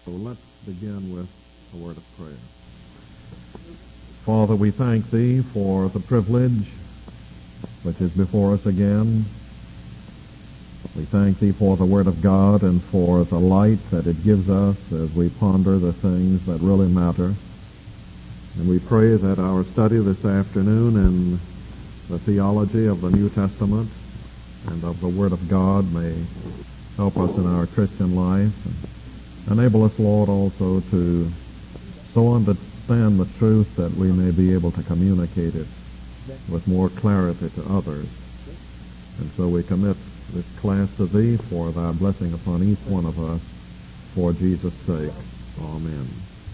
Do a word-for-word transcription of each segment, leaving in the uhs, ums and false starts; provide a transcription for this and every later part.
So let's begin with a word of prayer. Father, we thank Thee for the privilege which is before us again. We thank Thee for the Word of God and for the light that it gives us as we ponder the things that really matter. And we pray that our study this afternoon in the theology of the New Testament and of the Word of God may help us in our Christian life and enable us, Lord, also to so understand the truth that we may be able to communicate it with more clarity to others. And so we commit this class to Thee for Thy blessing upon each one of us for Jesus' sake. Amen.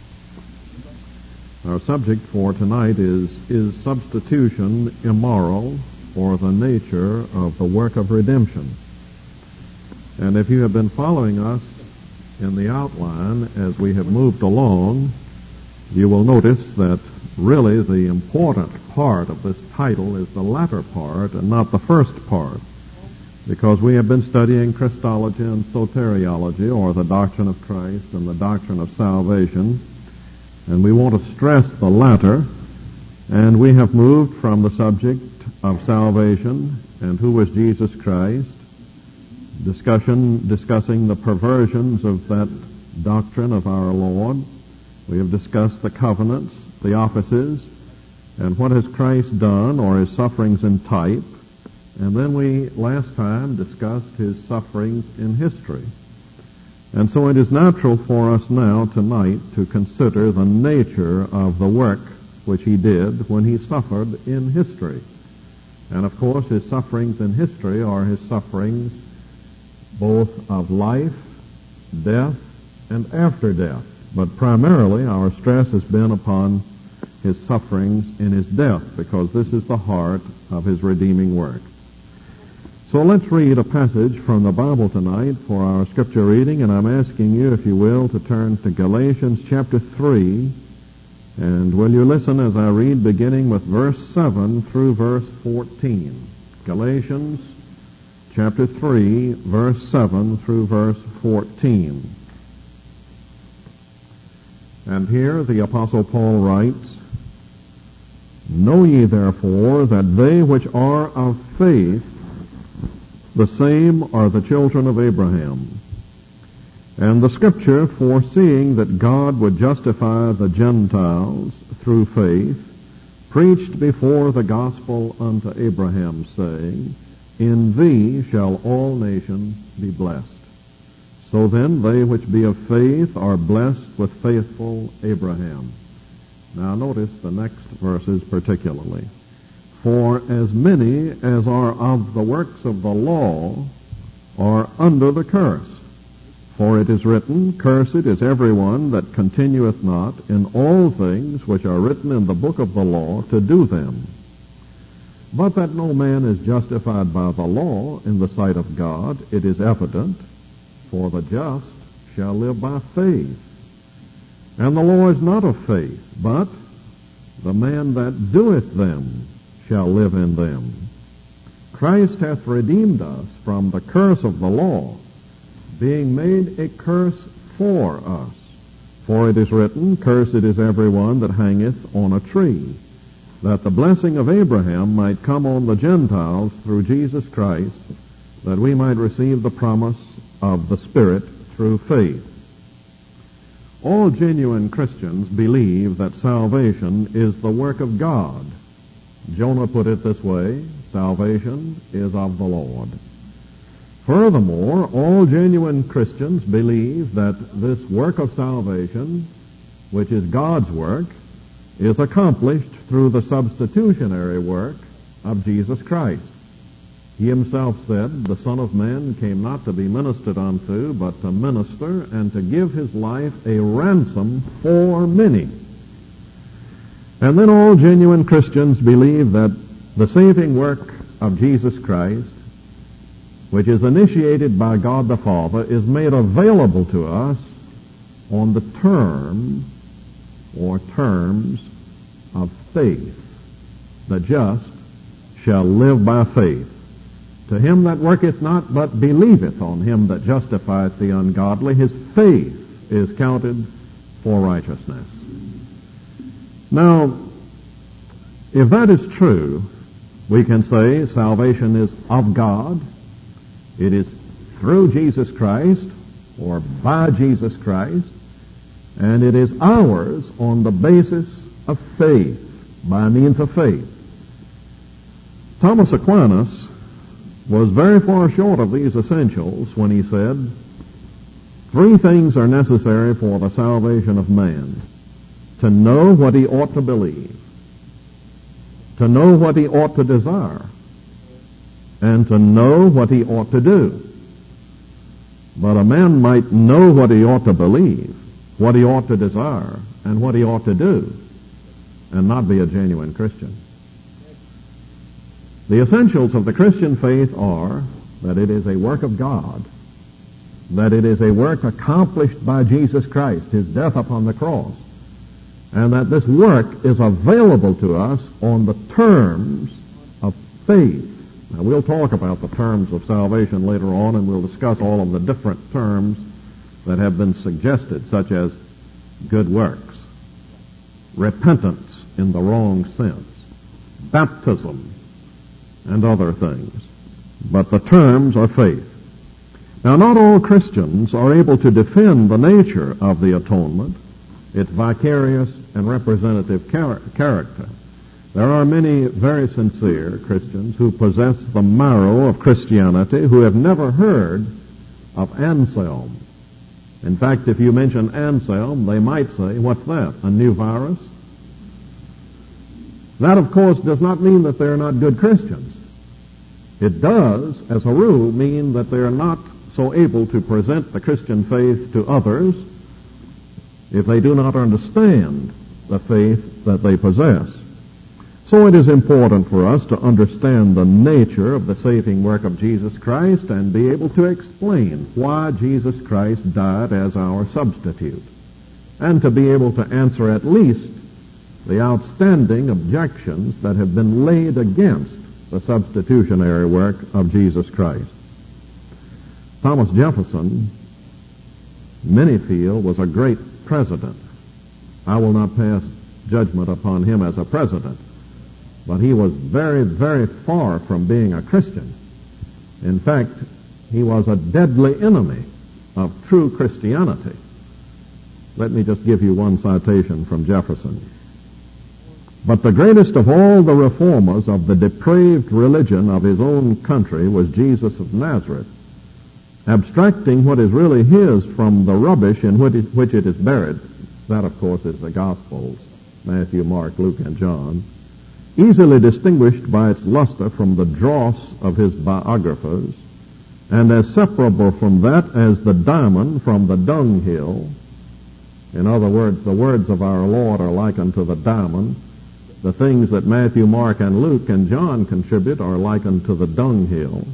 Our subject for tonight is, is substitution immoral for the nature of the work of redemption? And if you have been following us in the outline as we have moved along, you will notice that really the important part of this title is the latter part and not the first part, because we have been studying Christology and soteriology, or the doctrine of Christ and the doctrine of salvation, and we want to stress the latter, and we have moved from the subject of salvation and who was Jesus Christ, discussion discussing the perversions of that doctrine of our Lord. We have discussed the covenants, the offices, and what has Christ done, or his sufferings in type. And then we last time discussed his sufferings in history. And so it is natural for us now tonight to consider the nature of the work which he did when he suffered in history. And of course his sufferings in history are his sufferings both of life, death, and after death. But primarily our stress has been upon his sufferings in his death, because this is the heart of his redeeming work. So let's read a passage from the Bible tonight for our scripture reading, and I'm asking you, if you will, to turn to Galatians chapter three, and will you listen as I read beginning with verse seven through verse fourteen. Galatians chapter three, verse seven through verse fourteen. And here the Apostle Paul writes, "Know ye therefore that they which are of faith, the same are the children of Abraham. And the Scripture, foreseeing that God would justify the Gentiles through faith, preached before the gospel unto Abraham, saying, In thee shall all nations be blessed. So then they which be of faith are blessed with faithful Abraham." Now notice the next verses particularly. "For as many as are of the works of the law are under the curse. For it is written, Cursed is everyone that continueth not in all things which are written in the book of the law to do them. But that no man is justified by the law in the sight of God, it is evident, for the just shall live by faith. And the law is not of faith, but the man that doeth them shall live in them. Christ hath redeemed us from the curse of the law, being made a curse for us. For it is written, Cursed is everyone that hangeth on a tree, that the blessing of Abraham might come on the Gentiles through Jesus Christ, that we might receive the promise of the Spirit through faith." All genuine Christians believe that salvation is the work of God. Jonah put it this way, salvation is of the Lord. Furthermore, all genuine Christians believe that this work of salvation, which is God's work, is accomplished through the substitutionary work of Jesus Christ. He himself said, "The Son of Man came not to be ministered unto, but to minister and to give his life a ransom for many." And then all genuine Christians believe that the saving work of Jesus Christ, which is initiated by God the Father, is made available to us on the term or terms of faith. The just shall live by faith. To him that worketh not, but believeth on him that justifieth the ungodly, his faith is counted for righteousness. Now, if that is true, we can say salvation is of God. It is through Jesus Christ or by Jesus Christ, and it is ours on the basis of faith, by means of faith. Thomas Aquinas was very far short of these essentials when he said, three things are necessary for the salvation of man: to know what he ought to believe, to know what he ought to desire, and to know what he ought to do. But a man might know what he ought to believe, what he ought to desire, and what he ought to do, and not be a genuine Christian. The essentials of the Christian faith are that it is a work of God, that it is a work accomplished by Jesus Christ, his death upon the cross, and that this work is available to us on the terms of faith. Now, we'll talk about the terms of salvation later on, and we'll discuss all of the different terms that have been suggested, such as good works, repentance in the wrong sense, baptism, and other things. But the terms are faith. Now, not all Christians are able to defend the nature of the atonement, its vicarious and representative char- character. There are many very sincere Christians who possess the marrow of Christianity who have never heard of Anselm. In fact, if you mention Anselm, they might say, what's that, a new virus? That, of course, does not mean that they're not good Christians. It does, as a rule, mean that they're not so able to present the Christian faith to others if they do not understand the faith that they possess. So it is important for us to understand the nature of the saving work of Jesus Christ and be able to explain why Jesus Christ died as our substitute, and to be able to answer at least the outstanding objections that have been laid against the substitutionary work of Jesus Christ. Thomas Jefferson, many feel, was a great president. I will not pass judgment upon him as a president, but he was very, very far from being a Christian. In fact, he was a deadly enemy of true Christianity. Let me just give you one citation from Jefferson. But the greatest of all the reformers of the depraved religion of his own country was Jesus of Nazareth, abstracting what is really his from the rubbish in which it, which it is buried. That, of course, is the Gospels, Matthew, Mark, Luke, and John, easily distinguished by its luster from the dross of his biographers, and as separable from that as the diamond from the dunghill. In other words, the words of our Lord are likened to the diamond. The things that Matthew, Mark, and Luke, and John contribute are likened to the dunghill.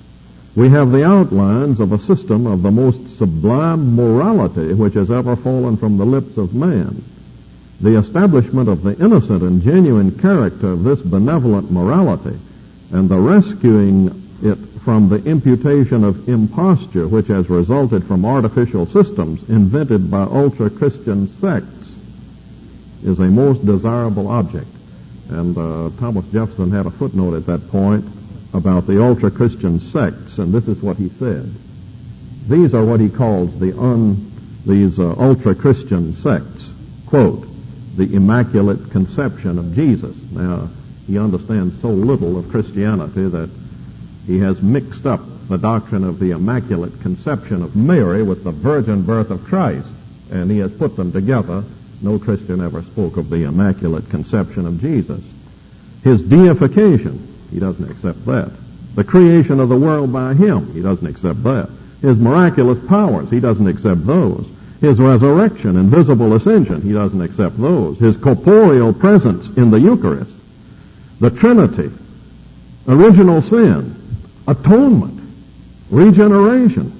We have the outlines of a system of the most sublime morality which has ever fallen from the lips of man. The establishment of the innocent and genuine character of this benevolent morality, and the rescuing it from the imputation of imposture which has resulted from artificial systems invented by ultra-Christian sects, is a most desirable object. And uh, Thomas Jefferson had a footnote at that point about the ultra-Christian sects, and this is what he said. These are what he calls the un, these uh, ultra-Christian sects. Quote, the Immaculate Conception of Jesus. Now, he understands so little of Christianity that he has mixed up the doctrine of the Immaculate Conception of Mary with the virgin birth of Christ, and he has put them together. No Christian ever spoke of the Immaculate Conception of Jesus. His deification, he doesn't accept that. The creation of the world by him, he doesn't accept that. His miraculous powers, he doesn't accept those. His resurrection and visible ascension, he doesn't accept those. His corporeal presence in the Eucharist, the Trinity, original sin, atonement, regeneration,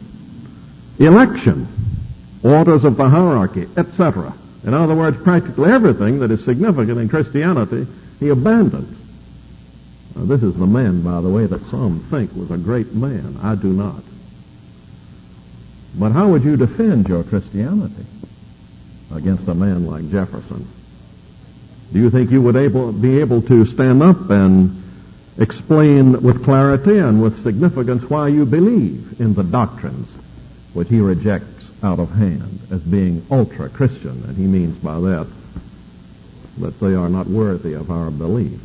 election, orders of the hierarchy, et cetera. In other words, practically everything that is significant in Christianity, he abandons. Now, this is the man, by the way, that some think was a great man. I do not. But how would you defend your Christianity? against a man like Jefferson? Do you think you would able, be able to stand up and explain with clarity and with significance why you believe in the doctrines which he rejects out of hand as being ultra-Christian? And he means by that that they are not worthy of our belief.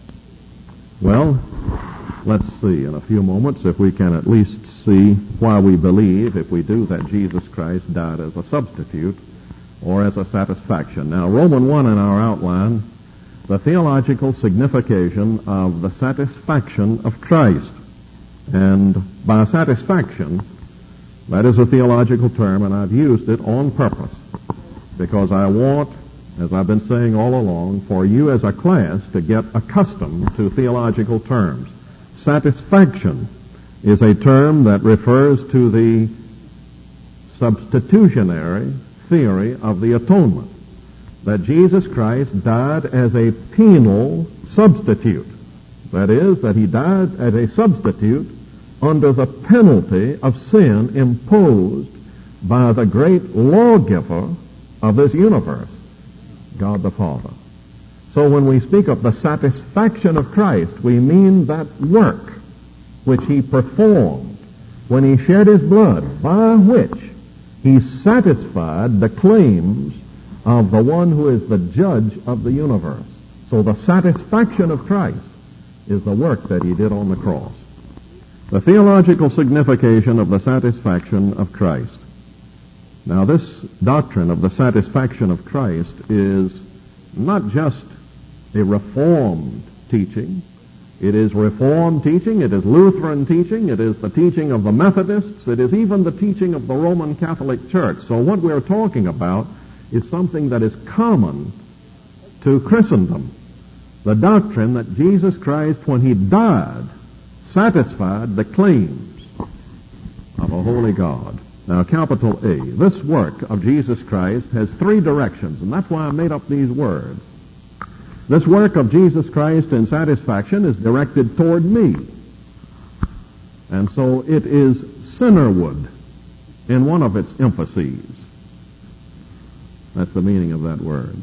Well, let's see in a few moments if we can at least see why we believe, if we do, that Jesus Christ died as a substitute or as a satisfaction. Now, Romans one in our outline, the theological signification of the satisfaction of Christ. And by satisfaction, that is a theological term, and I've used it on purpose because I want, as I've been saying all along, for you as a class to get accustomed to theological terms. Satisfaction is a term that refers to the substitutionary theory of the atonement, that Jesus Christ died as a penal substitute. That is, that he died as a substitute under the penalty of sin imposed by the great lawgiver of this universe, God the Father. So when we speak of the satisfaction of Christ, we mean that work which he performed when he shed his blood, by which he satisfied the claims of the one who is the judge of the universe. So the satisfaction of Christ is the work that he did on the cross. The theological signification of the satisfaction of Christ. Now, this doctrine of the satisfaction of Christ is not just a Reformed teaching. It is Reformed teaching, it is Lutheran teaching, it is the teaching of the Methodists, it is even the teaching of the Roman Catholic Church. So what we're talking about is something that is common to Christendom. The doctrine that Jesus Christ, when he died, satisfied the claims of a holy God. Now, capital A, this work of Jesus Christ has three directions, and that's why I made up these words. This work of Jesus Christ in satisfaction is directed toward me. And so it is sinnerward in one of its emphases. That's the meaning of that word.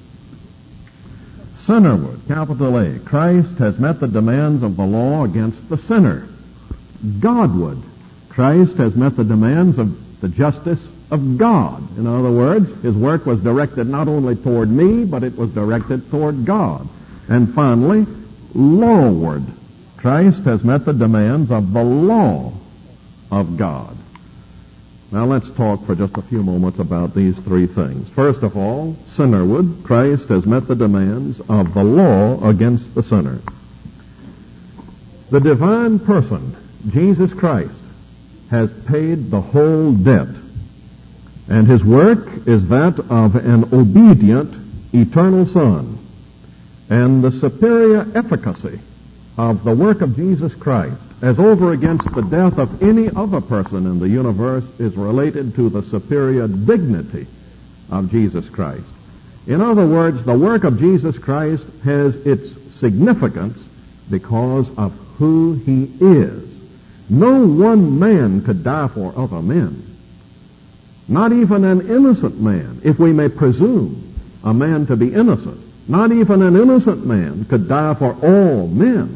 Sinnerward, capital A. Christ has met the demands of the law against the sinner. Godward. Christ has met the demands of the justice of God. In other words, his work was directed not only toward me, but it was directed toward God. And finally, lawward. Christ has met the demands of the law of God. Now let's talk for just a few moments about these three things. First of all, sinnerward. Christ has met the demands of the law against the sinner. The divine person, Jesus Christ, has paid the whole debt. And his work is that of an obedient, eternal Son. And the superior efficacy of the work of Jesus Christ as over against the death of any other person in the universe is related to the superior dignity of Jesus Christ. In other words, the work of Jesus Christ has its significance because of who he is. No one man could die for other men. Not even an innocent man, if we may presume a man to be innocent. Not even an innocent man could die for all men.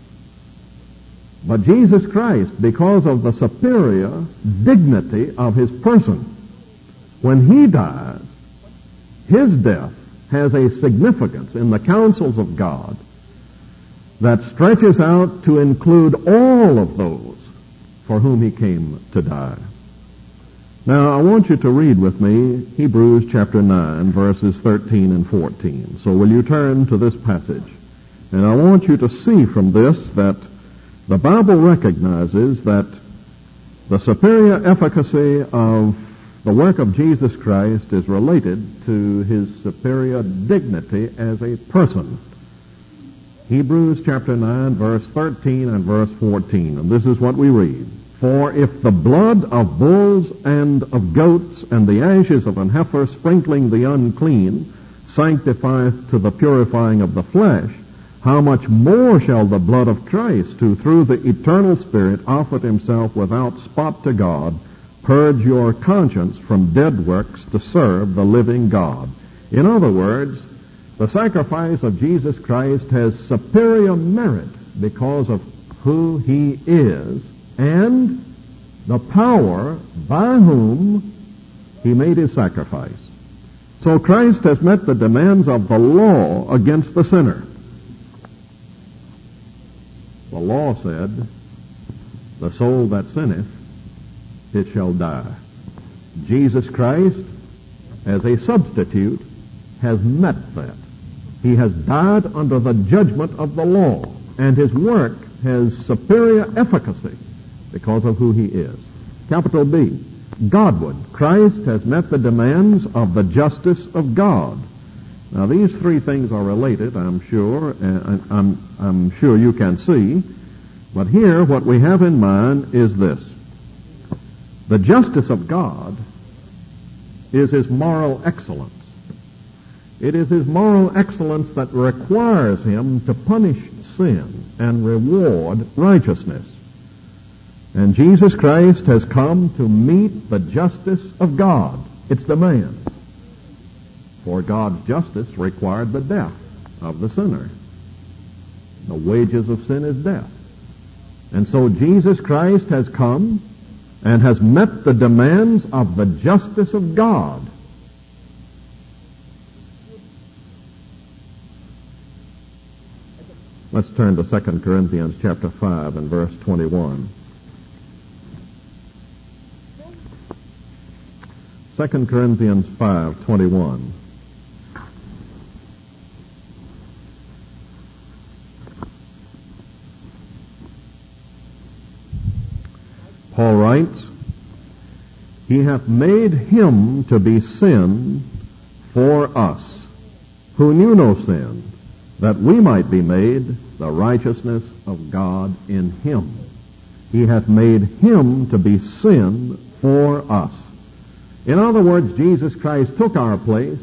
But Jesus Christ, because of the superior dignity of his person, when he dies, his death has a significance in the counsels of God that stretches out to include all of those for whom he came to die. Now, I want you to read with me Hebrews chapter nine, verses thirteen and fourteen. So will you turn to this passage? And I want you to see from this that the Bible recognizes that the superior efficacy of the work of Jesus Christ is related to his superior dignity as a person. Hebrews chapter nine, verse thirteen and verse fourteen. And this is what we read. For if the blood of bulls and of goats and the ashes of an heifer sprinkling the unclean sanctifieth to the purifying of the flesh, how much more shall the blood of Christ, who through the eternal Spirit offered himself without spot to God, purge your conscience from dead works to serve the living God. In other words, the sacrifice of Jesus Christ has superior merit because of who he is and the power by whom he made his sacrifice. So Christ has met the demands of the law against the sinner. The law said, the soul that sinneth, it shall die. Jesus Christ, as a substitute, has met that. He has died under the judgment of the law, and his work has superior efficacy because of who he is. Capital B, Godward. Christ has met the demands of the justice of God. Now, these three things are related, I'm sure, and I'm, I'm sure you can see. But here, what we have in mind is this. The justice of God is his moral excellence. It is his moral excellence that requires him to punish sin and reward righteousness. And Jesus Christ has come to meet the justice of God, its demands. For God's justice required the death of the sinner. The wages of sin is death. And so Jesus Christ has come and has met the demands of the justice of God. Let's turn to Second Corinthians chapter five and verse twenty-one. Second Corinthians five twenty-one. Paul writes, He hath made him to be sin for us, who knew no sin, that we might be made the righteousness of God in him. He hath made him to be sin for us. In other words, Jesus Christ took our place,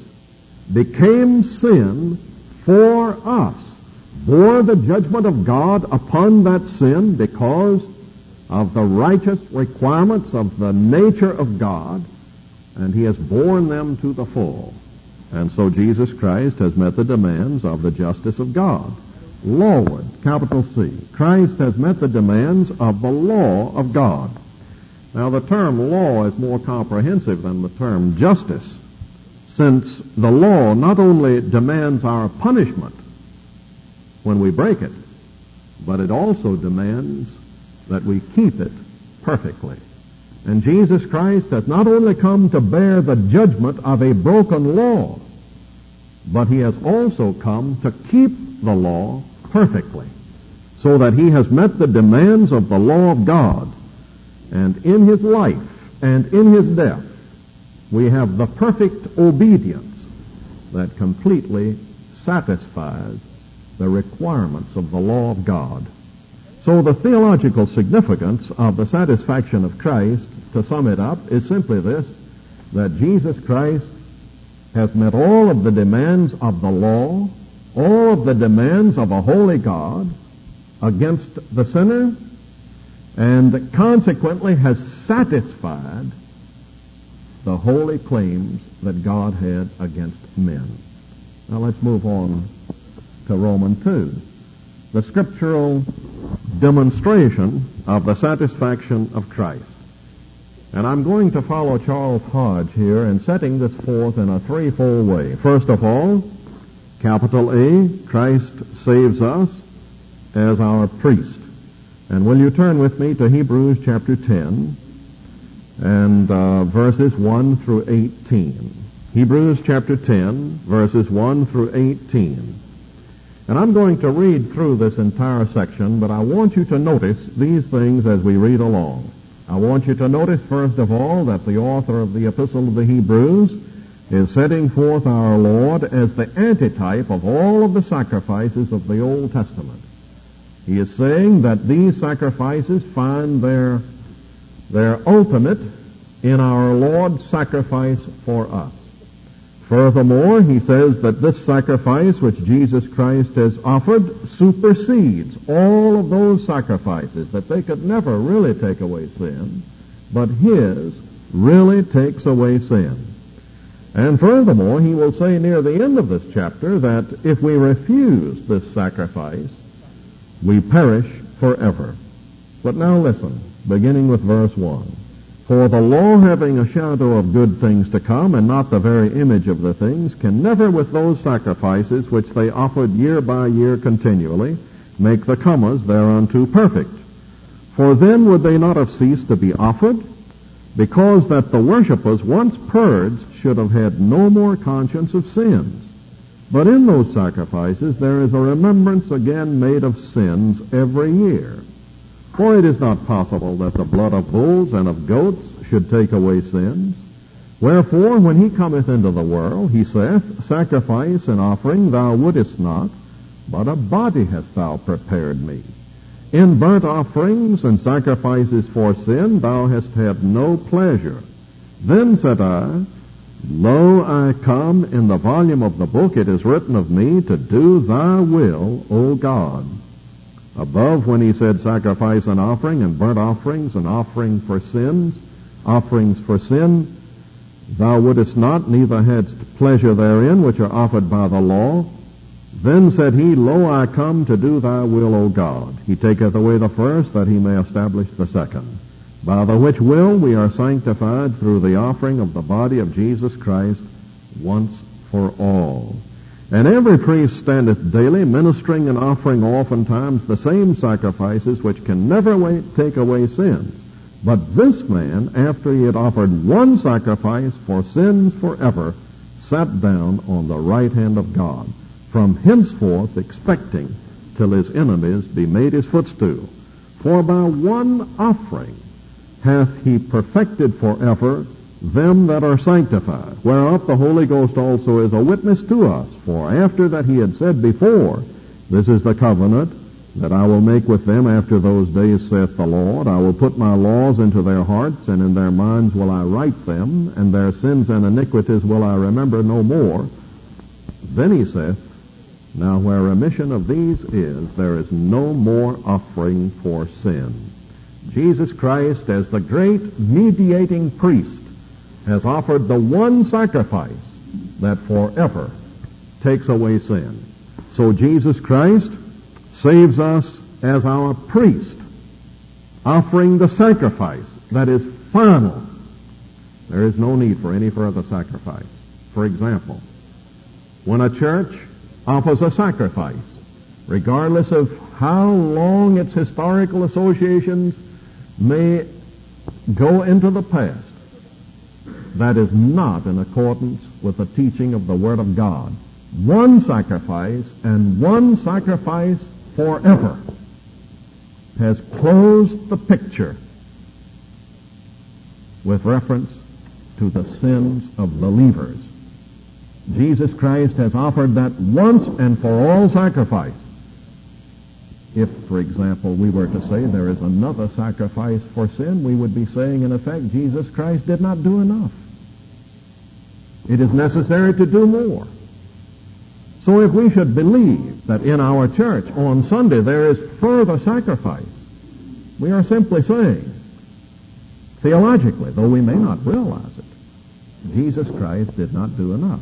became sin for us, bore the judgment of God upon that sin because of the righteous requirements of the nature of God, and he has borne them to the full. And so Jesus Christ has met the demands of the justice of God. Lawward, capital C. Christ has met the demands of the law of God. Now, the term law is more comprehensive than the term justice, since the law not only demands our punishment when we break it, but it also demands that we keep it perfectly. And Jesus Christ has not only come to bear the judgment of a broken law, but he has also come to keep the law perfectly, so that he has met the demands of the law of God. And in his life and in his death, we have the perfect obedience that completely satisfies the requirements of the law of God. So the theological significance of the satisfaction of Christ, to sum it up, is simply this, that Jesus Christ has met all of the demands of the law, all of the demands of a holy God against the sinner, and consequently has satisfied the holy claims that God had against men. Now let's move on to Romans two. The scriptural demonstration of the satisfaction of Christ. And I'm going to follow Charles Hodge here in setting this forth in a threefold way. First of all, capital A, Christ saves us as our priest. And will you turn with me to Hebrews chapter ten and uh, verses one through eighteen. Hebrews chapter ten, verses one through eighteen. And I'm going to read through this entire section, but I want you to notice these things as we read along. I want you to notice, first of all, that the author of the Epistle of the Hebrews is setting forth our Lord as the antitype of all of the sacrifices of the Old Testament. He is saying that these sacrifices find their, their ultimate in our Lord's sacrifice for us. Furthermore, he says that this sacrifice which Jesus Christ has offered supersedes all of those sacrifices, that they could never really take away sin, but his really takes away sin. And furthermore, he will say near the end of this chapter that if we refuse this sacrifice, we perish forever. But now listen, beginning with verse one. For the law, having a shadow of good things to come, and not the very image of the things, can never with those sacrifices which they offered year by year continually make the comers thereunto perfect. For then would they not have ceased to be offered, because that the worshippers once purged should have had no more conscience of sins. But in those sacrifices there is a remembrance again made of sins every year. For it is not possible that the blood of bulls and of goats should take away sins. Wherefore, when he cometh into the world, he saith, Sacrifice and offering thou wouldest not, but a body hast thou prepared me. In burnt offerings and sacrifices for sin thou hast had no pleasure. Then said I, Lo, I come, in the volume of the book it is written of me, to do thy will, O God. Above, when he said sacrifice and offering and burnt offerings and offering for sins, offerings for sin, thou wouldest not, neither hadst pleasure therein, which are offered by the law. Then said he, Lo, I come to do thy will, O God. He taketh away the first, that he may establish the second. By the which will we are sanctified through the offering of the body of Jesus Christ once for all. And every priest standeth daily, ministering and offering oftentimes the same sacrifices, which can never wait, take away sins. But this man, after he had offered one sacrifice for sins forever, sat down on the right hand of God, from henceforth expecting till his enemies be made his footstool. For by one offering hath he perfected forever them that are sanctified, whereof the Holy Ghost also is a witness to us. For after that he had said before, This is the covenant that I will make with them after those days, saith the Lord. I will put my laws into their hearts, and in their minds will I write them, and their sins and iniquities will I remember no more. Then he saith, Now where remission of these is, there is no more offering for sin. Jesus Christ, as the great mediating priest, has offered the one sacrifice that forever takes away sin. So Jesus Christ saves us as our priest, offering the sacrifice that is final. There is no need for any further sacrifice. For example, when a church offers a sacrifice, regardless of how long its historical associations may go into the past, that is not in accordance with the teaching of the Word of God. One sacrifice, and one sacrifice forever, has closed the picture with reference to the sins of believers. Jesus Christ has offered that once and for all sacrifice. If, for example, we were to say there is another sacrifice for sin, we would be saying, in effect, Jesus Christ did not do enough. It is necessary to do more. So if we should believe that in our church on Sunday there is further sacrifice, we are simply saying, theologically, though we may not realize it, Jesus Christ did not do enough.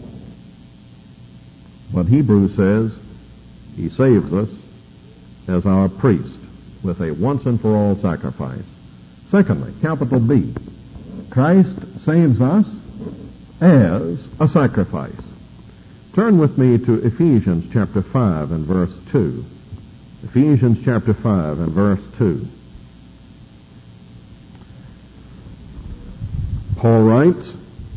But Hebrews says he saves us as our priest with a once and for all sacrifice. Secondly, capital B, Christ saves us as a sacrifice. Turn with me to Ephesians chapter five and verse two. Ephesians chapter five and verse two. Paul writes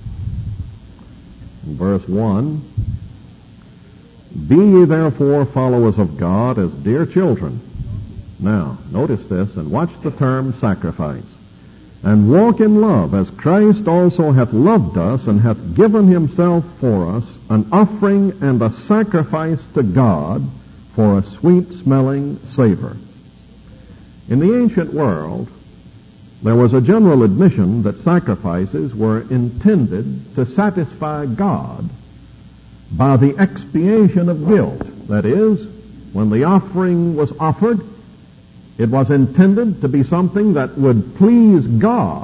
in verse one, Be ye therefore followers of God as dear children. Now, notice this, and watch the term sacrifice. And walk in love, as Christ also hath loved us, and hath given himself for us, an offering and a sacrifice to God for a sweet-smelling savor. In the ancient world, there was a general admission that sacrifices were intended to satisfy God by the expiation of guilt. That is, when the offering was offered, it was intended to be something that would please God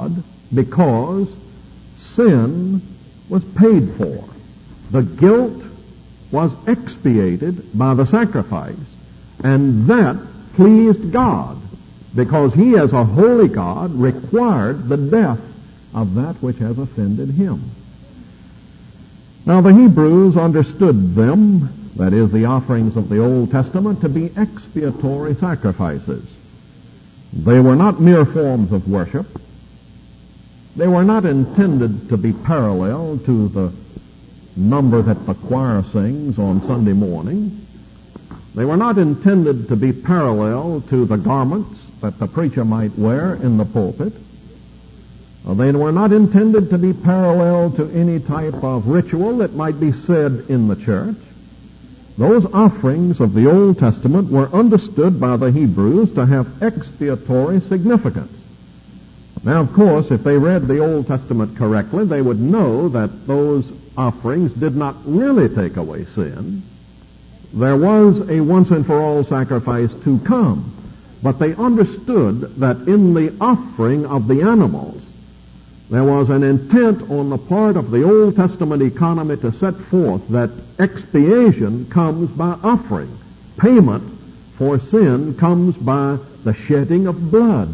because sin was paid for. The guilt was expiated by the sacrifice, and that pleased God, because he, as a holy God, required the death of that which has offended him. Now the Hebrews understood them, that is, the offerings of the Old Testament, to be expiatory sacrifices. They were not mere forms of worship. They were not intended to be parallel to the number that the choir sings on Sunday morning. They were not intended to be parallel to the garments that the preacher might wear in the pulpit. They were not intended to be parallel to any type of ritual that might be said in the church. Those offerings of the Old Testament were understood by the Hebrews to have expiatory significance. Now, of course, if they read the Old Testament correctly, they would know that those offerings did not really take away sin. There was a once-and-for-all sacrifice to come, but they understood that in the offering of the animals, there was an intent on the part of the Old Testament economy to set forth that expiation comes by offering. Payment for sin comes by the shedding of blood.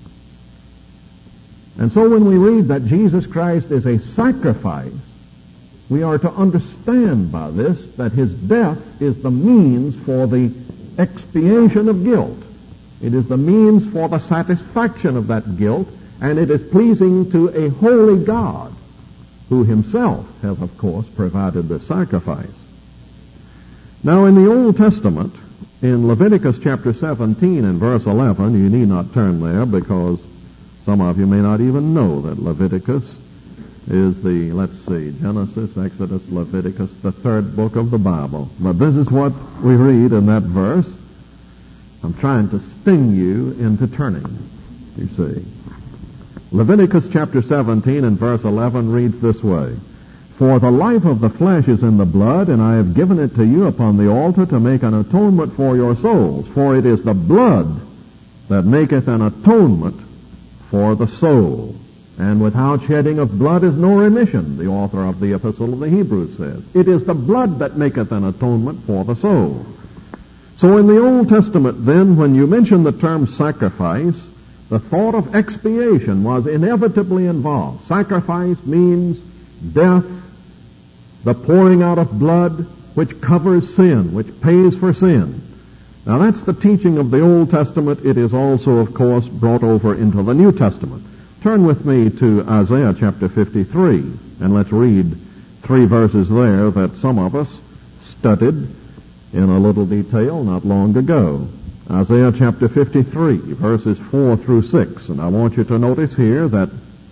And so when we read that Jesus Christ is a sacrifice, we are to understand by this that his death is the means for the expiation of guilt. It is the means for the satisfaction of that guilt, and it is pleasing to a holy God, who himself has, of course, provided the sacrifice. Now, in the Old Testament, in Leviticus chapter seventeen and verse eleven, you need not turn there because some of you may not even know that Leviticus is the, let's see, Genesis, Exodus, Leviticus, the third book of the Bible. But this is what we read in that verse. I'm trying to sting you into turning, you see. Leviticus chapter seventeen and verse eleven reads this way: For the life of the flesh is in the blood, and I have given it to you upon the altar to make an atonement for your souls. For it is the blood that maketh an atonement for the soul. And without shedding of blood is no remission, the author of the Epistle of the Hebrews says. It is the blood that maketh an atonement for the soul. So in the Old Testament, then, when you mention the term sacrifice, the thought of expiation was inevitably involved. Sacrifice means death, the pouring out of blood, which covers sin, which pays for sin. Now that's the teaching of the Old Testament. It is also, of course, brought over into the New Testament. Turn with me to Isaiah chapter fifty-three, and let's read three verses there that some of us studied in a little detail not long ago. Isaiah chapter fifty-three, verses four through six. And I want you to notice here that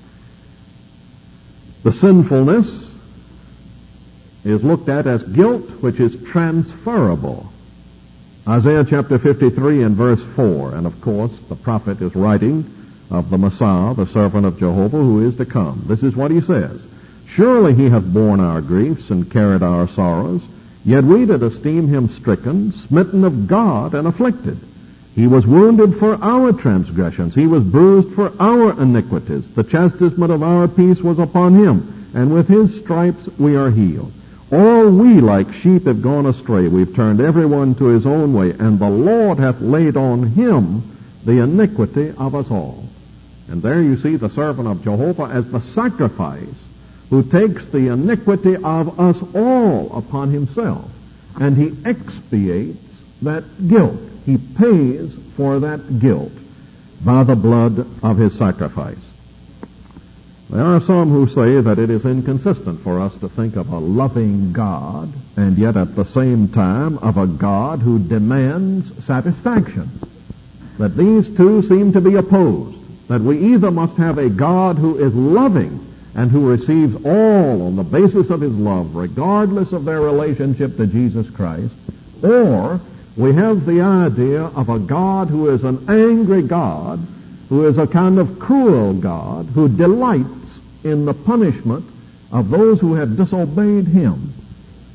the sinfulness is looked at as guilt which is transferable. Isaiah chapter fifty-three and verse four. And of course, the prophet is writing of the Messiah, the servant of Jehovah, who is to come. This is what he says: Surely he hath borne our griefs and carried our sorrows, yet we did esteem him stricken, smitten of God, and afflicted. He was wounded for our transgressions, he was bruised for our iniquities. The chastisement of our peace was upon him, and with his stripes we are healed. All we like sheep have gone astray, we've turned every one to his own way, and the Lord hath laid on him the iniquity of us all. And there you see the servant of Jehovah as the sacrifice who takes the iniquity of us all upon himself, and he expiates that guilt. He pays for that guilt by the blood of his sacrifice. There are some who say that it is inconsistent for us to think of a loving God and yet at the same time of a God who demands satisfaction. That these two seem to be opposed. That we either must have a God who is loving and who receives all on the basis of his love, regardless of their relationship to Jesus Christ, or we have the idea of a God who is an angry God, who is a kind of cruel God, who delights in the punishment of those who have disobeyed him.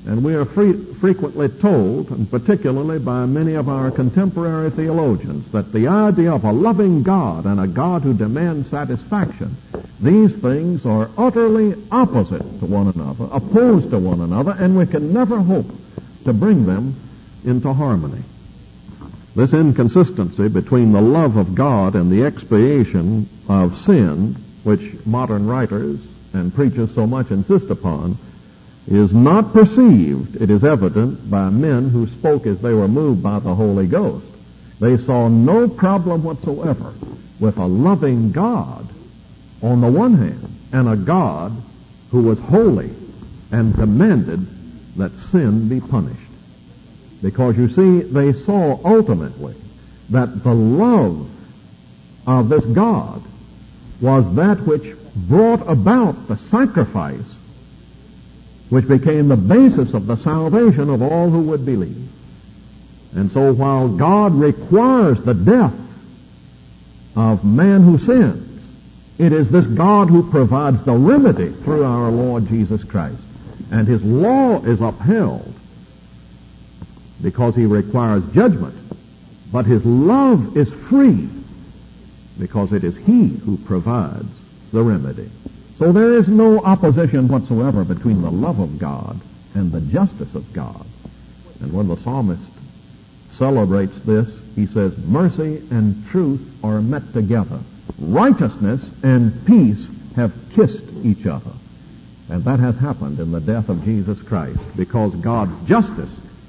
And we are free, frequently told, and particularly by many of our contemporary theologians, that the idea of a loving God and a God who demands satisfaction, these things are utterly opposite to one another, opposed to one another, and we can never hope to bring them into harmony. This inconsistency between the love of God and the expiation of sin, which modern writers and preachers so much insist upon, is not perceived, it is evident, by men who spoke as they were moved by the Holy Ghost. They saw no problem whatsoever with a loving God on the one hand, and a God who was holy and demanded that sin be punished. Because, you see, they saw ultimately that the love of this God was that which brought about the sacrifice which became the basis of the salvation of all who would believe. And so while God requires the death of man who sins, it is this God who provides the remedy through our Lord Jesus Christ. And his law is upheld because he requires judgment. But his love is free because it is he who provides the remedy. So there is no opposition whatsoever between the love of God and the justice of God. And when the psalmist celebrates this, he says, mercy and truth are met together. Righteousness and peace have kissed each other. And that has happened in the death of Jesus Christ, because God's justice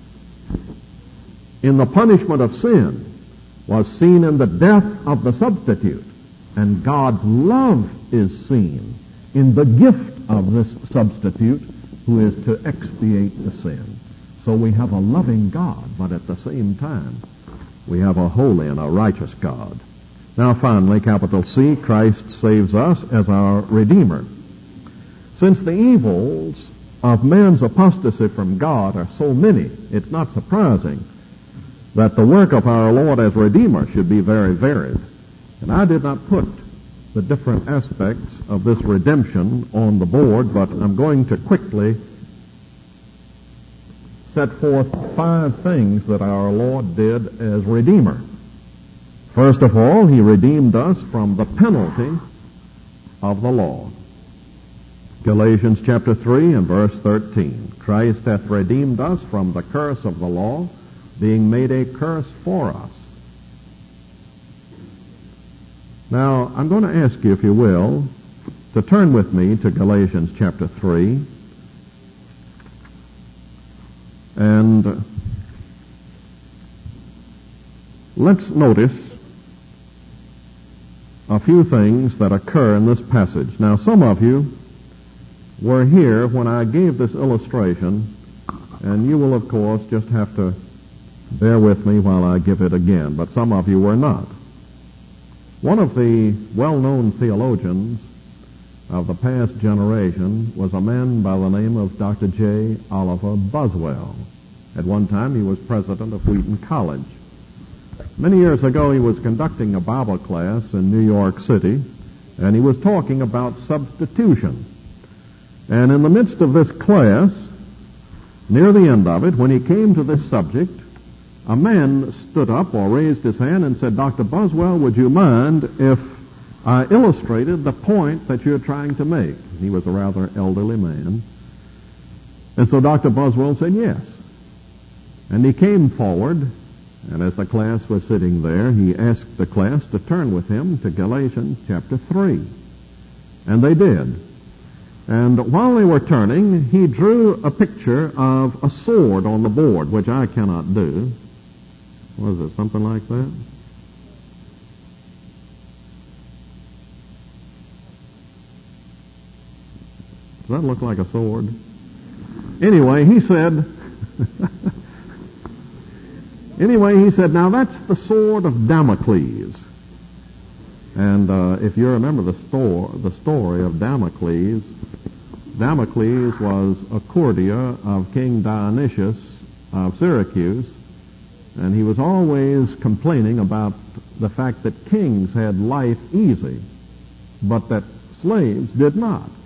in the punishment of sin was seen in the death of the substitute, and God's love is seen in the gift of this substitute who is to expiate the sin. So we have a loving God, but at the same time, we have a holy and a righteous God. Now finally, capital C, Christ saves us as our Redeemer. Since the evils of man's apostasy from God are so many, it's not surprising that the work of our Lord as Redeemer should be very varied. And I did not put the different aspects of this redemption on the board, but I'm going to quickly set forth five things that our Lord did as Redeemer. First of all, he redeemed us from the penalty of the law. Galatians chapter three and verse thirteen. Christ hath redeemed us from the curse of the law, being made a curse for us. Now, I'm going to ask you, if you will, to turn with me to Galatians chapter three. And let's notice a few things that occur in this passage. Now, some of you were here when I gave this illustration, and you will, of course, just have to bear with me while I give it again, but some of you were not. One of the well-known theologians of the past generation was a man by the name of Doctor J. Oliver Boswell. At one time, he was president of Wheaton College. Many years ago, he was conducting a Bible class in New York City, and he was talking about substitution. And in the midst of this class, near the end of it, when he came to this subject, a man stood up or raised his hand and said, Doctor Boswell, would you mind if I illustrated the point that you're trying to make? He was a rather elderly man. And so Doctor Boswell said yes. And he came forward, and as the class was sitting there, he asked the class to turn with him to Galatians chapter three. And they did. And while they were turning, he drew a picture of a sword on the board, which I cannot do. Was it something like that? Does that look like a sword? Anyway, he said, anyway, he said, now that's the sword of Damocles. And uh, if you remember the, store, the story of Damocles, Damocles was a courtier of King Dionysius of Syracuse, and he was always complaining about the fact that kings had life easy, but that slaves did not.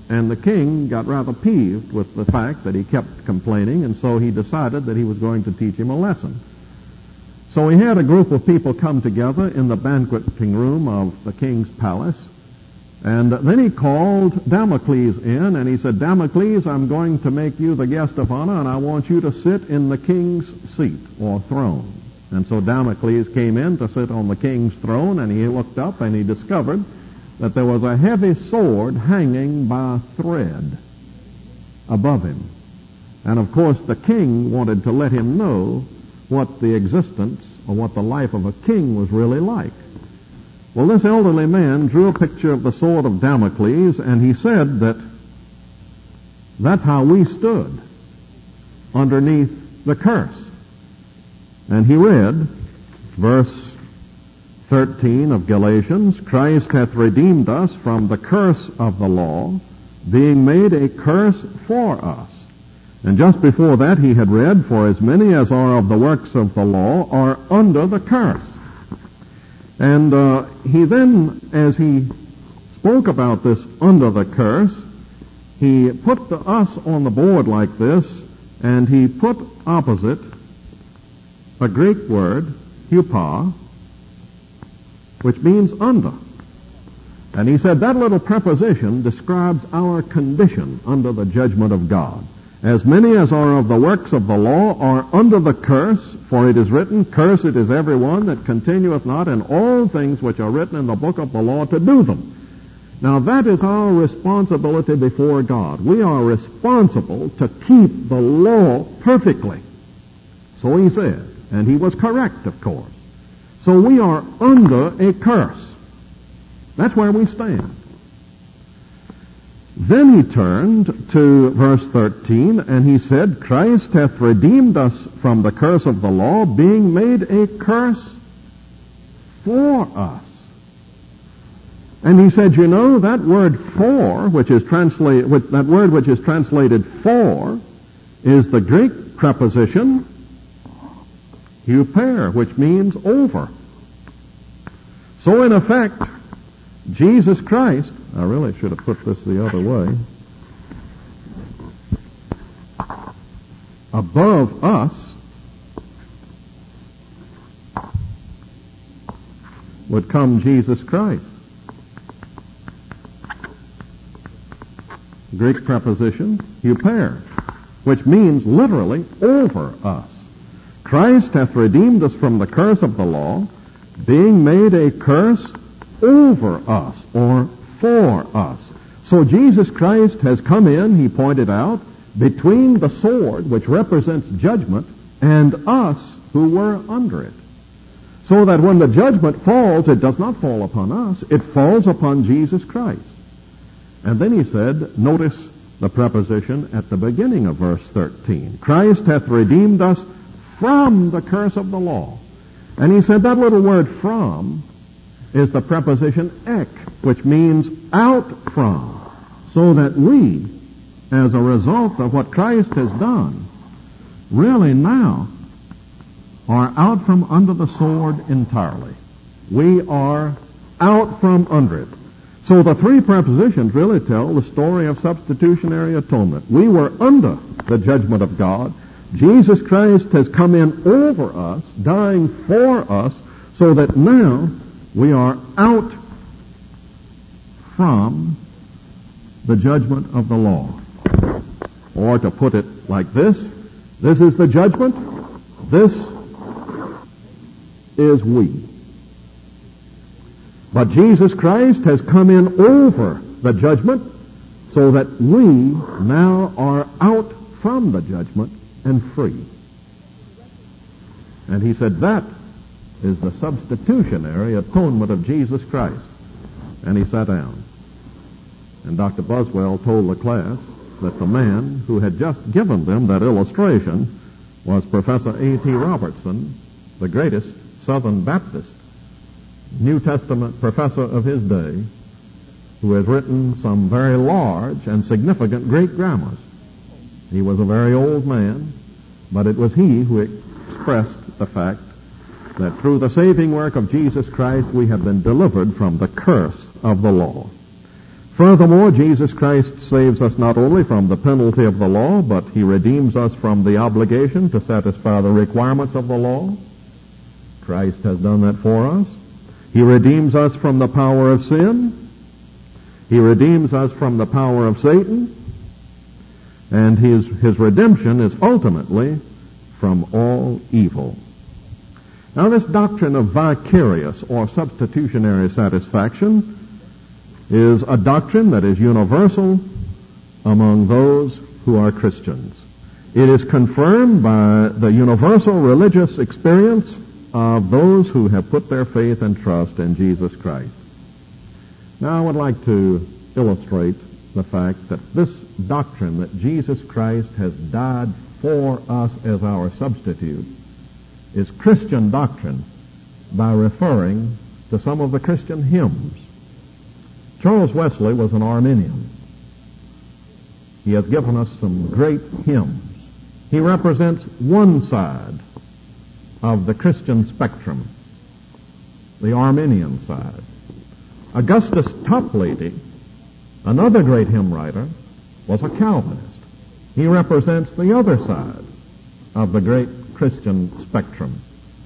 And the king got rather peeved with the fact that he kept complaining, and so he decided that he was going to teach him a lesson. So he had a group of people come together in the banqueting room of the king's palace, and then he called Damocles in, and he said, Damocles, I'm going to make you the guest of honor, and I want you to sit in the king's seat or throne. And so Damocles came in to sit on the king's throne, and he looked up and he discovered that there was a heavy sword hanging by a thread above him. And of course the king wanted to let him know what the existence or what the life of a king was really like. Well, this elderly man drew a picture of the sword of Damocles, and he said that that's how we stood underneath the curse. And he read verse thirteen of Galatians, Christ hath redeemed us from the curse of the law, being made a curse for us. And just before that he had read, for as many as are of the works of the law are under the curse. And uh, he then, as he spoke about this under the curse, he put the us on the board like this, and he put opposite a Greek word, hupa, which means under. And he said that little preposition describes our condition under the judgment of God. As many as are of the works of the law are under the curse, for it is written, Cursed is every one that continueth not in all things which are written in the book of the law to do them. Now that is our responsibility before God. We are responsible to keep the law perfectly. So he said, and he was correct, of course. So we are under a curse. That's where we stand. Then he turned to verse thirteen, and he said, Christ hath redeemed us from the curse of the law, being made a curse for us. And he said, you know, that word for, which is translated, that word which is translated for, is the Greek preposition huper, which means over. So in effect, Jesus Christ, I really should have put this the other way, above us would come Jesus Christ. Greek preposition, huper, which means literally over us. Christ hath redeemed us from the curse of the law, being made a curse over us, or for us. So Jesus Christ has come in, he pointed out, between the sword, which represents judgment, and us who were under it. So that when the judgment falls, it does not fall upon us, it falls upon Jesus Christ. And then he said, notice the preposition at the beginning of verse thirteen. Christ hath redeemed us from the curse of the law. And he said that little word from is the preposition ek, which means out from. So that we, as a result of what Christ has done, really now are out from under the sword entirely. We are out from under it. So the three prepositions really tell the story of substitutionary atonement. We were under the judgment of God. Jesus Christ has come in over us, dying for us, so that now we are out from the judgment of the law. Or to put it like this, this is the judgment, this is we. But Jesus Christ has come in over the judgment so that we now are out from the judgment and free. And he said that is the substitutionary atonement of Jesus Christ. And he sat down. And Doctor Buswell told the class that the man who had just given them that illustration was Professor A T Robertson, the greatest Southern Baptist New Testament professor of his day, who has written some very large and significant Greek grammars. He was a very old man, but it was he who expressed the fact that through the saving work of Jesus Christ we have been delivered from the curse of the law. Furthermore, Jesus Christ saves us not only from the penalty of the law, but he redeems us from the obligation to satisfy the requirements of the law. Christ has done that for us. He redeems us from the power of sin. He redeems us from the power of Satan. And his, his redemption is ultimately from all evil. Now, this doctrine of vicarious or substitutionary satisfaction is a doctrine that is universal among those who are Christians. It is confirmed by the universal religious experience of those who have put their faith and trust in Jesus Christ. Now, I would like to illustrate the fact that this doctrine that Jesus Christ has died for us as our substitute is Christian doctrine by referring to some of the Christian hymns. Charles Wesley was an Arminian. He has given us some great hymns. He represents one side of the Christian spectrum, the Arminian side. Augustus Toplady, another great hymn writer, was a Calvinist. He represents the other side of the great Christian spectrum.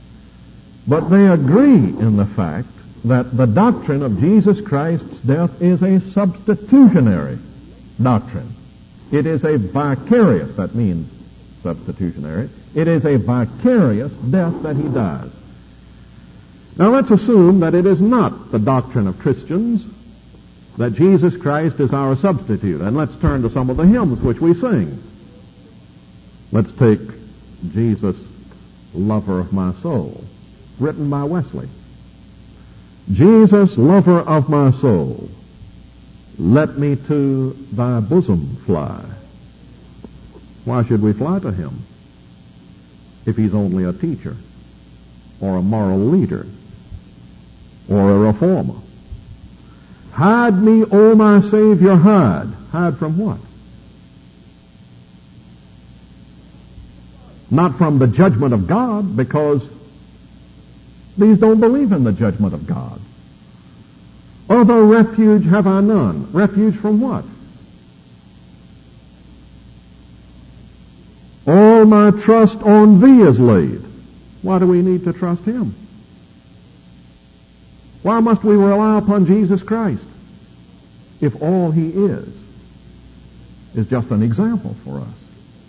But they agree in the fact that the doctrine of Jesus Christ's death is a substitutionary doctrine. It is a vicarious, that means substitutionary. It is a vicarious death that he dies. Now let's assume that it is not the doctrine of Christians that Jesus Christ is our substitute. And let's turn to some of the hymns which we sing. Let's take Jesus, Lover of My Soul, written by Wesley. Jesus, lover of my soul, let me to thy bosom fly. Why should we fly to him if he's only a teacher or a moral leader or a reformer? Hide me, O my Savior, hide. Hide from what? Not from the judgment of God, because these don't believe in the judgment of God. Other refuge have I none. Refuge from what? All my trust on thee is laid. Why do we need to trust him? Why must we rely upon Jesus Christ if all he is is just an example for us?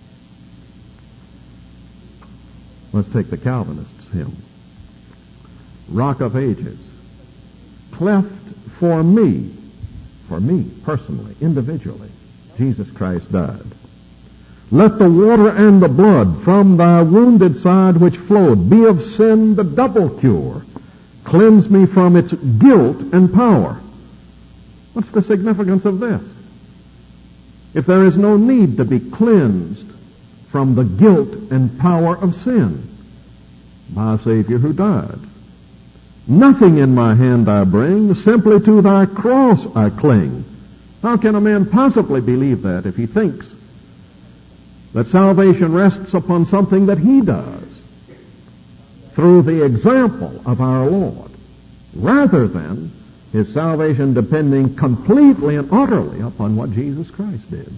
Let's take the Calvinists' hymn. Rock of Ages, cleft for me, for me personally, individually, Jesus Christ died. Let the water and the blood from thy wounded side which flowed be of sin the double cure. Cleanse me from its guilt and power. What's the significance of this? If there is no need to be cleansed from the guilt and power of sin by a Savior who died. Nothing in my hand I bring, simply to thy cross I cling. How can a man possibly believe that if he thinks that salvation rests upon something that he does through the example of our Lord, rather than his salvation depending completely and utterly upon what Jesus Christ did?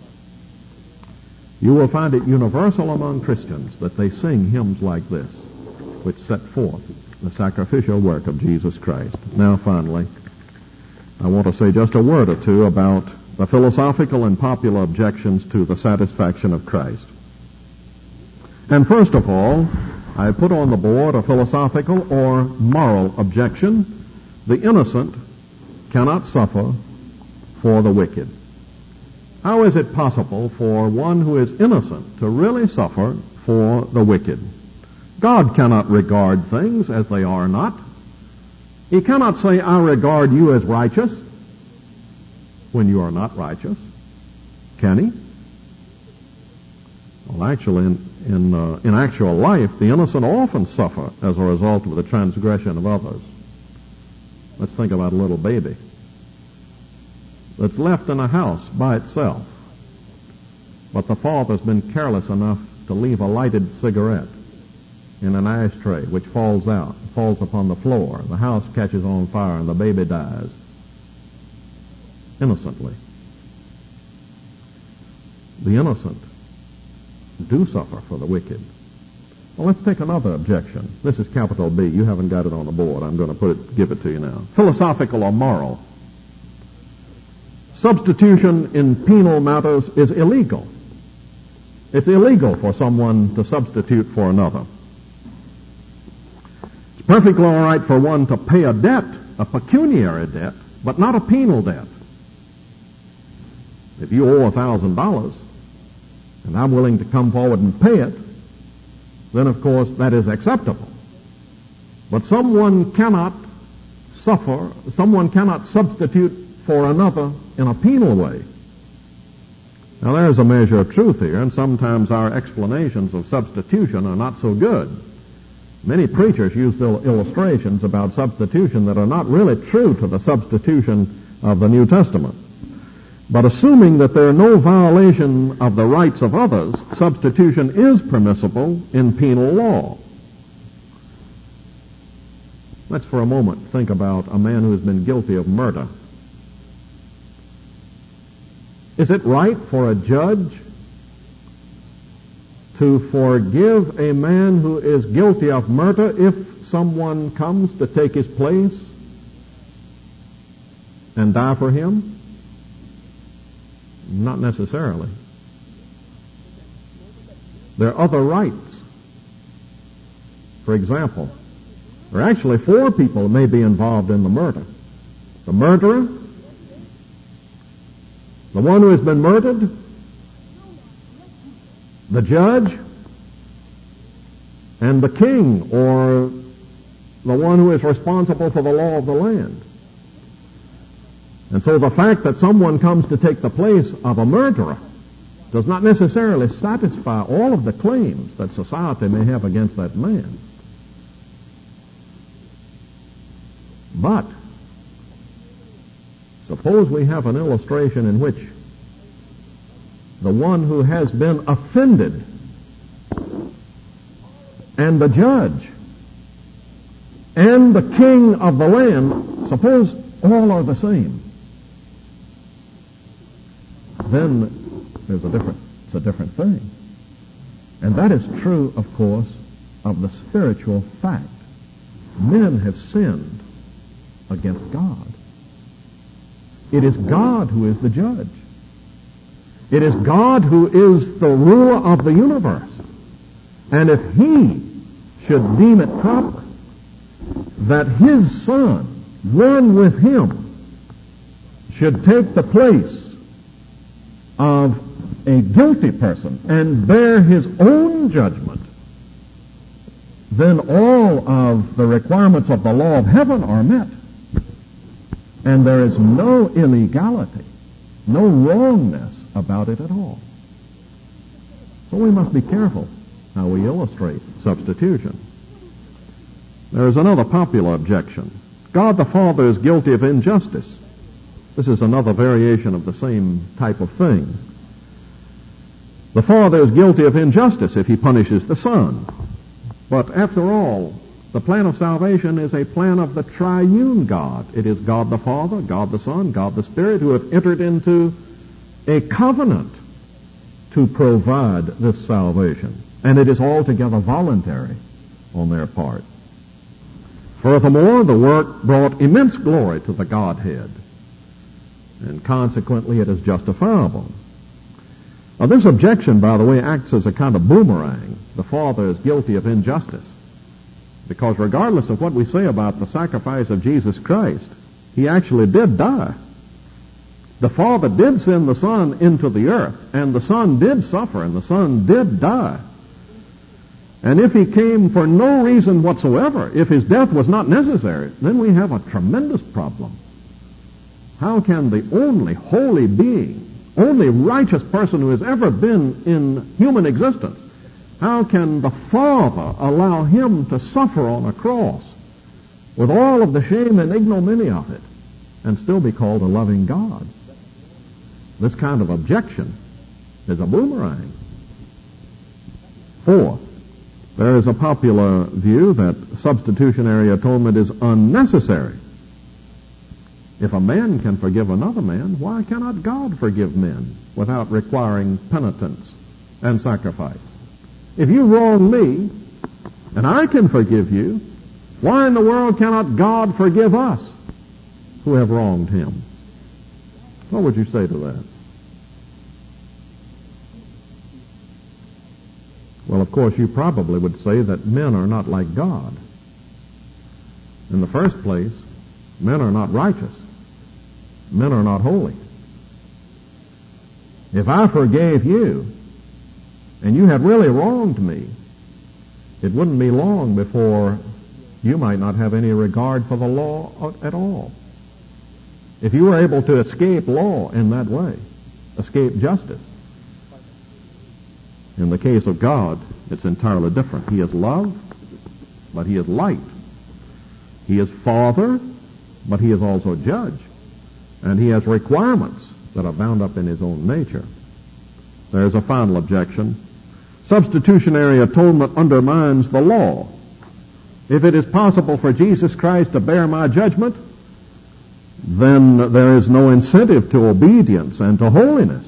You will find it universal among Christians that they sing hymns like this, which set forth the sacrificial work of Jesus Christ. Now, finally, I want to say just a word or two about the philosophical and popular objections to the satisfaction of Christ. And first of all, I put on the board a philosophical or moral objection. The innocent cannot suffer for the wicked. How is it possible for one who is innocent to really suffer for the wicked? God cannot regard things as they are not. He cannot say, I regard you as righteous, when you are not righteous. Can he? Well, actually, in, in, uh, in actual life, the innocent often suffer as a result of the transgression of others. Let's think about a little baby that's left in a house by itself, but the father's been careless enough to leave a lighted cigarette in an ashtray, which falls out, falls upon the floor. The house catches on fire and the baby dies. innocently. The innocent do suffer for the wicked. Well, let's take another objection. This is capital B. You haven't got it on the board. I'm going to put it, give it to you now. Philosophical or moral. Substitution in penal matters is illegal. It's illegal for someone to substitute for another. It's perfectly all right for one to pay a debt, a pecuniary debt, but not a penal debt. If you owe a thousand dollars, and I'm willing to come forward and pay it, then of course that is acceptable. But someone cannot suffer, someone cannot substitute for another in a penal way. Now there's a measure of truth here, and sometimes our explanations of substitution are not so good. Many preachers use illustrations about substitution that are not really true to the substitution of the New Testament. But assuming that there are no violation of the rights of others, substitution is permissible in penal law. Let's for a moment think about a man who has been guilty of murder. Is it right for a judge to forgive a man who is guilty of murder if someone comes to take his place and die for him? Not necessarily. There are other rights. For example, there are actually four people who may be involved in the murder. The murderer, the one who has been murdered, the judge, and the king, or the one who is responsible for the law of the land. And so the fact that someone comes to take the place of a murderer does not necessarily satisfy all of the claims that society may have against that man. But suppose we have an illustration in which the one who has been offended and the judge and the king of the land, suppose all are the same, then there's a different, it's a different thing. And that is true, of course, of the spiritual fact. Men have sinned against God. It is God who is the judge. It is God who is the ruler of the universe. And if he should deem it proper that his son, one with him, should take the place of a guilty person and bear his own judgment, then all of the requirements of the law of heaven are met. And there is no illegality, no wrongness about it at all. So we must be careful how we illustrate substitution. There is another popular objection. God the Father is guilty of injustice. This is another variation of the same type of thing. The Father is guilty of injustice if he punishes the Son. But after all, the plan of salvation is a plan of the triune God. It is God the Father, God the Son, God the Spirit who have entered into a covenant to provide this salvation. And it is altogether voluntary on their part. Furthermore, the work brought immense glory to the Godhead, and consequently it is justifiable. Now, this objection, by the way, acts as a kind of boomerang. The Father is guilty of injustice, because regardless of what we say about the sacrifice of Jesus Christ, he actually did die. The Father did send the Son into the earth, and the Son did suffer, and the Son did die. And if he came for no reason whatsoever, if his death was not necessary, then we have a tremendous problem. How can the only holy being, only righteous person who has ever been in human existence, how can the Father allow him to suffer on a cross with all of the shame and ignominy of it and still be called a loving God? This kind of objection is a boomerang. Four, there is a popular view that substitutionary atonement is unnecessary. If a man can forgive another man, why cannot God forgive men without requiring penitence and sacrifice? If you wrong me, and I can forgive you, why in the world cannot God forgive us who have wronged him? What would you say to that? Well, of course, you probably would say that men are not like God. In the first place, men are not righteous. Men are not holy. If I forgave you, and you had really wronged me, it wouldn't be long before you might not have any regard for the law at all. If you were able to escape law in that way, escape justice. In the case of God, it's entirely different. He is love, but he is light. He is Father, but he is also judge. And he has requirements that are bound up in his own nature. There's a final objection. Substitutionary atonement undermines the law. If it is possible for Jesus Christ to bear my judgment, then there is no incentive to obedience and to holiness.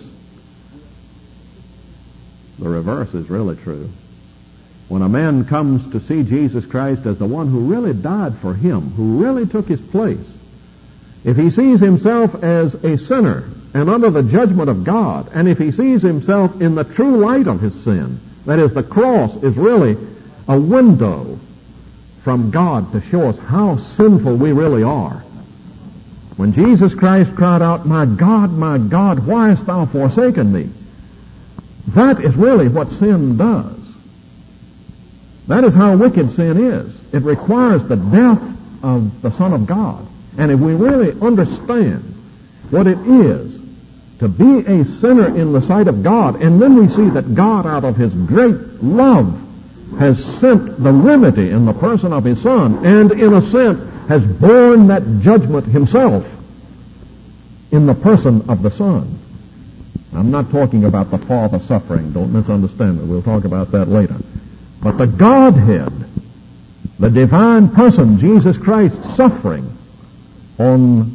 The reverse is really true. When a man comes to see Jesus Christ as the one who really died for him, who really took his place, if he sees himself as a sinner and under the judgment of God, and if he sees himself in the true light of his sin, that is, the cross is really a window from God to show us how sinful we really are. When Jesus Christ cried out, "My God, my God, why hast thou forsaken me?" That is really what sin does. That is how wicked sin is. It requires the death of the Son of God. And if we really understand what it is to be a sinner in the sight of God, and then we see that God, out of his great love, has sent the remedy in the person of his Son, and in a sense has borne that judgment himself in the person of the Son. I'm not talking about the Father suffering. Don't misunderstand me. We'll talk about that later. But the Godhead, the divine person, Jesus Christ, suffering on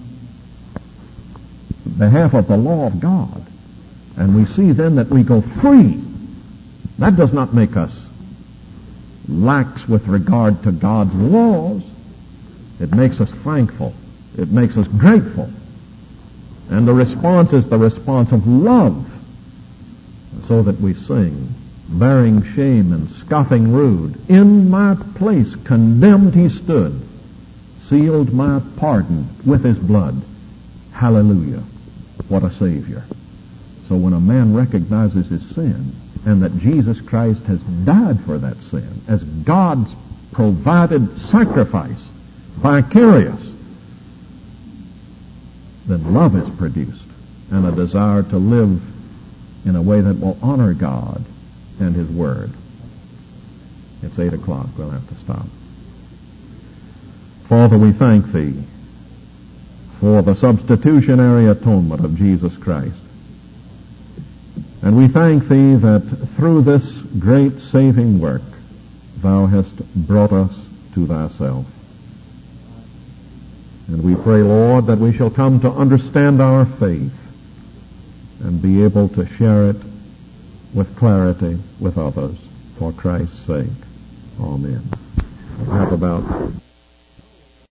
behalf of the law of God. And we see then that we go free. That does not make us lax with regard to God's laws. It makes us thankful. It makes us grateful. And the response is the response of love, so that we sing, bearing shame and scoffing rude. In my place condemned he stood, sealed my pardon with his blood. Hallelujah. What a Savior. So when a man recognizes his sin, and that Jesus Christ has died for that sin, as God's provided sacrifice, vicarious, then love is produced, and a desire to live in a way that will honor God and his Word. It's eight o'clock. We'll have to stop. Father, we thank thee for the substitutionary atonement of Jesus Christ. And we thank thee that through this great saving work, thou hast brought us to thyself. And we pray, Lord, that we shall come to understand our faith and be able to share it with clarity with others for Christ's sake. Amen. We have about